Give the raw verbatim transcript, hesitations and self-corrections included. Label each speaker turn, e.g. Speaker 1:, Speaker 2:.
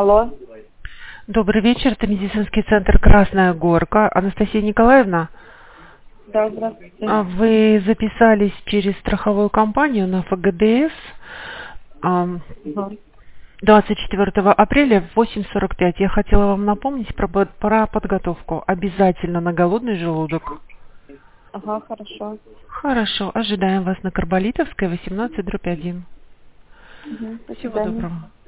Speaker 1: Алло.
Speaker 2: Добрый вечер, это медицинский центр «Красная Горка». Анастасия Николаевна,
Speaker 1: Да, здравствуйте.
Speaker 2: а вы записались через страховую компанию на эф гэ дэ эс ам,
Speaker 1: Ага.
Speaker 2: двадцать четвёртого апреля в восемь сорок пять. Я хотела вам напомнить про, под- про подготовку. Обязательно на голодный желудок.
Speaker 1: Ага, хорошо.
Speaker 2: Хорошо, ожидаем вас на Карболитовской, восемнадцать дробь один.
Speaker 1: Угу. До
Speaker 2: Всего
Speaker 1: свидания.
Speaker 2: доброго.